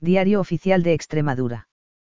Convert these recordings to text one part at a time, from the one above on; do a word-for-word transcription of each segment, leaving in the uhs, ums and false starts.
Diario Oficial de Extremadura.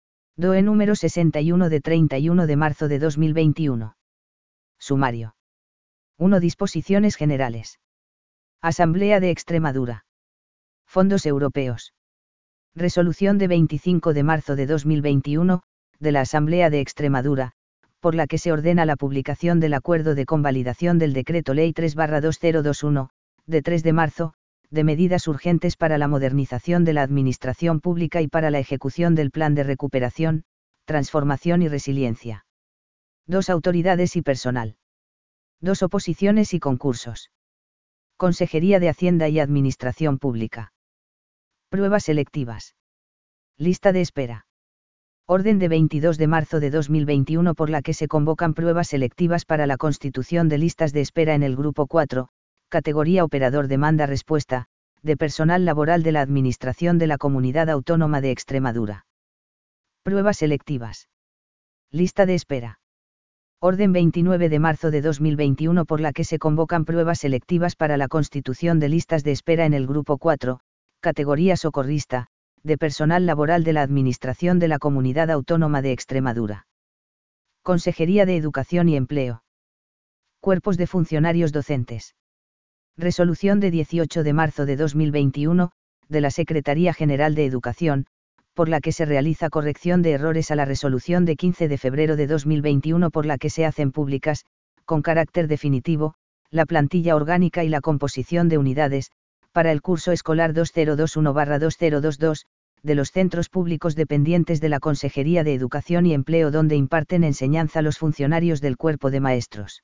D O E número sesenta y uno de treinta y uno de marzo de dos mil veintiuno. Sumario. uno. Disposiciones generales. Asamblea de Extremadura. Fondos europeos. Resolución de veinticinco de marzo de dos mil veintiuno, de la Asamblea de Extremadura, por la que se ordena la publicación del acuerdo de convalidación del Decreto Ley tres barra dos mil veintiuno, de tres de marzo, de medidas urgentes para la modernización de la administración pública y para la ejecución del Plan de Recuperación, Transformación y Resiliencia. dos. Autoridades y personal. dos. Oposiciones y concursos. Consejería de Hacienda y Administración Pública. Pruebas selectivas. Lista de espera. Orden de veintidós de marzo de dos mil veintiuno por la que se convocan pruebas selectivas para la constitución de listas de espera en el Grupo cuatro, categoría Operador Demanda-Respuesta, de personal laboral de la Administración de la Comunidad Autónoma de Extremadura. Pruebas selectivas. Lista de espera. Orden veintinueve de marzo de dos mil veintiuno por la que se convocan pruebas selectivas para la constitución de listas de espera en el Grupo cuatro, categoría Socorrista, de personal laboral de la Administración de la Comunidad Autónoma de Extremadura. Consejería de Educación y Empleo. Cuerpos de funcionarios docentes. Resolución de dieciocho de marzo de dos mil veintiuno, de la Secretaría General de Educación, por la que se realiza corrección de errores a la resolución de quince de febrero de dos mil veintiuno por la que se hacen públicas, con carácter definitivo, la plantilla orgánica y la composición de unidades, para el curso escolar dos mil veintiuno barra dos mil veintidós, de los centros públicos dependientes de la Consejería de Educación y Empleo donde imparten enseñanza los funcionarios del Cuerpo de Maestros.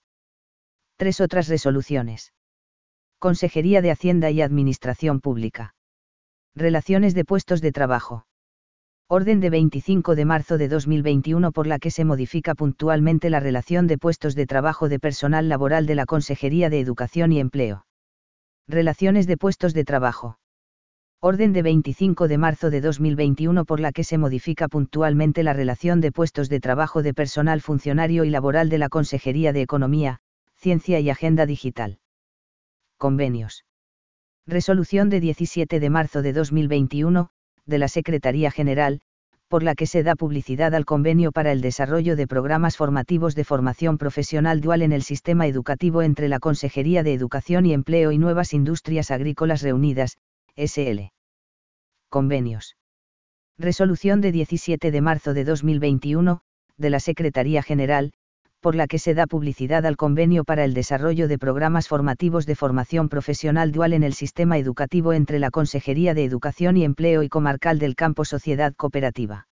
Tres otras resoluciones. Consejería de Hacienda y Administración Pública. Relaciones de puestos de trabajo. Orden de veinticinco de marzo de dos mil veintiuno por la que se modifica puntualmente la relación de puestos de trabajo de personal laboral de la Consejería de Educación y Empleo. Relaciones de puestos de trabajo. Orden de veinticinco de marzo de dos mil veintiuno por la que se modifica puntualmente la relación de puestos de trabajo de personal funcionario y laboral de la Consejería de Economía, Ciencia y Agenda Digital. Convenios. Resolución de diecisiete de marzo de dos mil veintiuno, de la Secretaría General, por la que se da publicidad al convenio para el desarrollo de programas formativos de formación profesional dual en el sistema educativo entre la Consejería de Educación y Empleo y Nuevas Industrias Agrícolas Reunidas, S L. Convenios. Resolución de diecisiete de marzo de dos mil veintiuno, de la Secretaría General, por la que se da publicidad al convenio para el desarrollo de programas formativos de formación profesional dual en el sistema educativo entre la Consejería de Educación y Empleo y Comarcal del Campo Sociedad Cooperativa.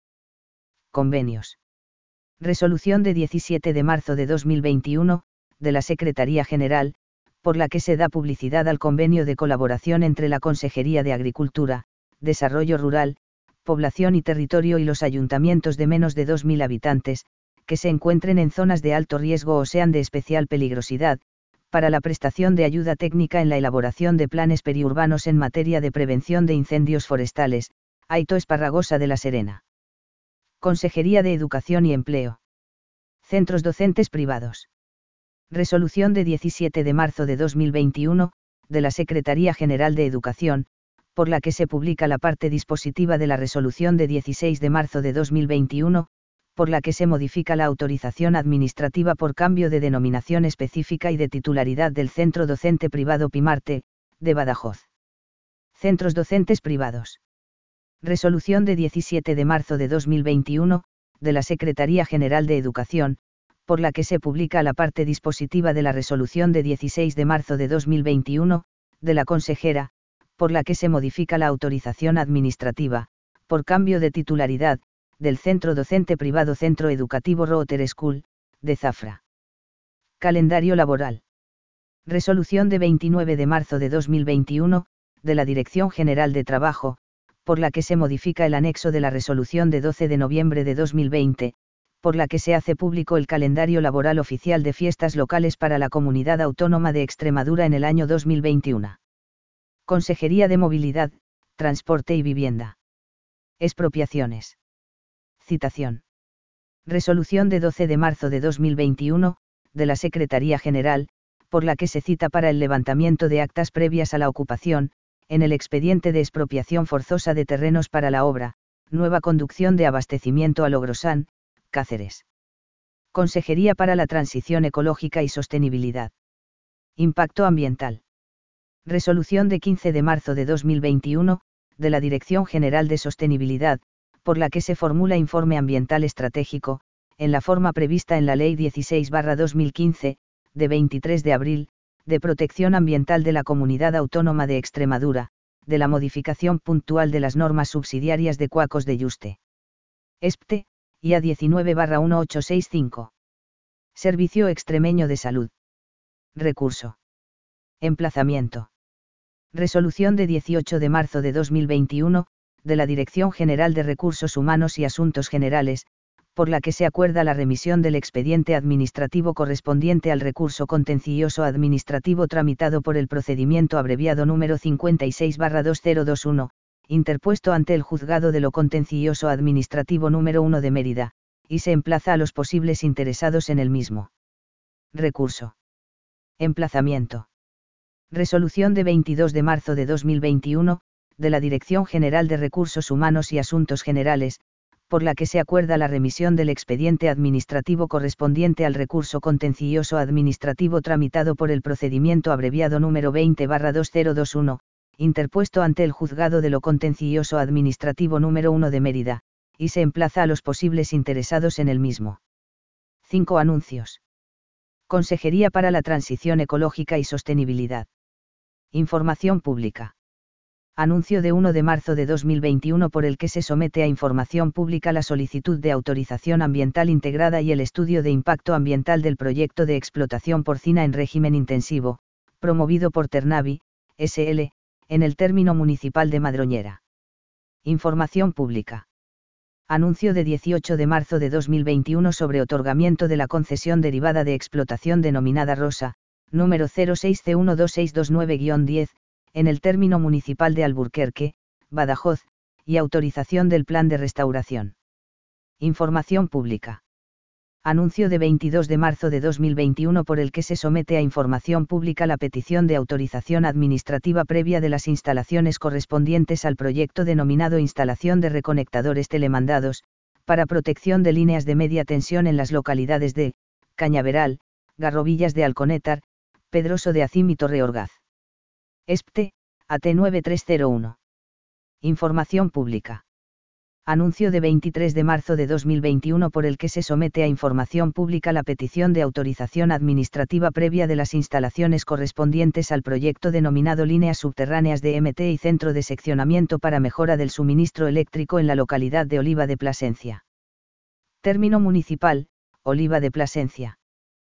Convenios. Resolución de diecisiete de marzo de dos mil veintiuno, de la Secretaría General, por la que se da publicidad al convenio de colaboración entre la Consejería de Agricultura, Desarrollo Rural, Población y Territorio y los ayuntamientos de menos de dos mil habitantes, que se encuentren en zonas de alto riesgo o sean de especial peligrosidad, para la prestación de ayuda técnica en la elaboración de planes periurbanos en materia de prevención de incendios forestales, Aito Esparragosa de la Serena. Consejería de Educación y Empleo. Centros docentes privados. Resolución de diecisiete de marzo de dos mil veintiuno, de la Secretaría General de Educación, por la que se publica la parte dispositiva de la resolución de dieciséis de marzo de dos mil veintiuno, por la que se modifica la autorización administrativa por cambio de denominación específica y de titularidad del Centro Docente Privado Pimarte, de Badajoz. Centros docentes privados. Resolución de diecisiete de marzo de dos mil veintiuno, de la Secretaría General de Educación, por la que se publica la parte dispositiva de la resolución de dieciséis de marzo de dos mil veintiuno, de la consejera, por la que se modifica la autorización administrativa, por cambio de titularidad, del Centro Docente Privado Centro Educativo Rooter School, de Zafra. Calendario laboral. Resolución de veintinueve de marzo de dos mil veintiuno, de la Dirección General de Trabajo, por la que se modifica el anexo de la resolución de doce de noviembre de dos mil veinte, por la que se hace público el calendario laboral oficial de fiestas locales para la Comunidad Autónoma de Extremadura en el año dos mil veintiuno. Consejería de Movilidad, Transporte y Vivienda. Expropiaciones. Citación. Resolución de doce de marzo de dos mil veintiuno, de la Secretaría General, por la que se cita para el levantamiento de actas previas a la ocupación, en el expediente de expropiación forzosa de terrenos para la obra, nueva conducción de abastecimiento a Logrosán, Cáceres. Consejería para la Transición Ecológica y Sostenibilidad. Impacto ambiental. Resolución de quince de marzo de dos mil veintiuno, de la Dirección General de Sostenibilidad, por la que se formula informe ambiental estratégico, en la forma prevista en la Ley dieciséis barra dos mil quince, de veintitrés de abril, de protección ambiental de la Comunidad Autónoma de Extremadura, de la modificación puntual de las normas subsidiarias de Cuacos de Yuste. ESPTE, I A diecinueve barra dieciocho sesenta y cinco. Servicio Extremeño de Salud. Recurso. Emplazamiento. Resolución de dieciocho de marzo de dos mil veintiuno, de la Dirección General de Recursos Humanos y Asuntos Generales, por la que se acuerda la remisión del expediente administrativo correspondiente al recurso contencioso administrativo tramitado por el procedimiento abreviado número cincuenta y seis barra dos mil veintiuno, interpuesto ante el Juzgado de lo Contencioso Administrativo número uno de Mérida, y se emplaza a los posibles interesados en el mismo. Recurso. Emplazamiento. Resolución de veintidós de marzo de dos mil veintiuno, de la Dirección General de Recursos Humanos y Asuntos Generales, por la que se acuerda la remisión del expediente administrativo correspondiente al recurso contencioso administrativo tramitado por el procedimiento abreviado número veinte barra dos mil veintiuno, interpuesto ante el Juzgado de lo Contencioso Administrativo número uno de Mérida, y se emplaza a los posibles interesados en el mismo. cinco Anuncios. Consejería para la Transición Ecológica y Sostenibilidad. Información pública. Anuncio de uno de marzo de dos mil veintiuno por el que se somete a información pública la solicitud de autorización ambiental integrada y el estudio de impacto ambiental del proyecto de explotación porcina en régimen intensivo, promovido por Ternavi, S L, en el término municipal de Madroñera. Información pública. Anuncio de dieciocho de marzo de dos mil veintiuno sobre otorgamiento de la concesión derivada de explotación denominada Rosa, número cero seis C uno dos seis dos nueve guion diez, en el término municipal de Alburquerque, Badajoz, y autorización del plan de restauración. Información pública. Anuncio de veintidós de marzo de dos mil veintiuno por el que se somete a información pública la petición de autorización administrativa previa de las instalaciones correspondientes al proyecto denominado Instalación de Reconectadores Telemandados, para protección de líneas de media tensión en las localidades de Cañaveral, Garrovillas de Alconétar, Pedroso de Acim y Torreorgaz. ESPTE, A T nueve tres cero uno. Información pública. Anuncio de veintitrés de marzo de dos mil veintiuno por el que se somete a información pública la petición de autorización administrativa previa de las instalaciones correspondientes al proyecto denominado Líneas Subterráneas de M T y Centro de Seccionamiento para Mejora del Suministro Eléctrico en la localidad de Oliva de Plasencia. Término municipal, Oliva de Plasencia.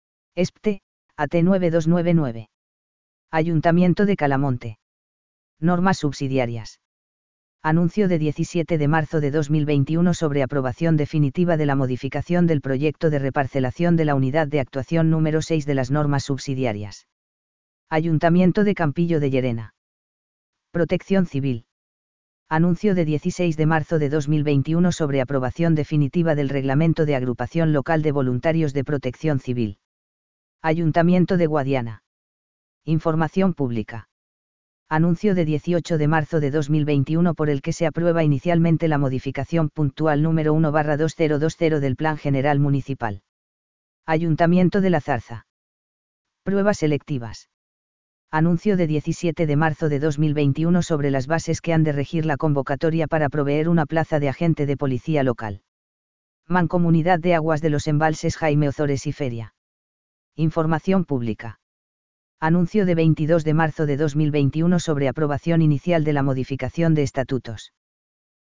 ESPTE, A T nueve dos nueve nueve. Ayuntamiento de Calamonte. Normas subsidiarias. Anuncio de diecisiete de marzo de dos mil veintiuno sobre aprobación definitiva de la modificación del proyecto de reparcelación de la unidad de actuación número seis de las normas subsidiarias. Ayuntamiento de Campillo de Llerena. Protección Civil. Anuncio de dieciséis de marzo de dos mil veintiuno sobre aprobación definitiva del Reglamento de Agrupación Local de Voluntarios de Protección Civil. Ayuntamiento de Guadiana. Información pública. Anuncio de dieciocho de marzo de dos mil veintiuno por el que se aprueba inicialmente la modificación puntual número uno barra dos mil veinte del Plan General Municipal. Ayuntamiento de La Zarza. Pruebas selectivas. Anuncio de diecisiete de marzo de dos mil veintiuno sobre las bases que han de regir la convocatoria para proveer una plaza de agente de policía local. Mancomunidad de Aguas de los Embalses Jaime Ozores y Feria. Información pública. Anuncio de veintidós de marzo de dos mil veintiuno sobre aprobación inicial de la modificación de estatutos.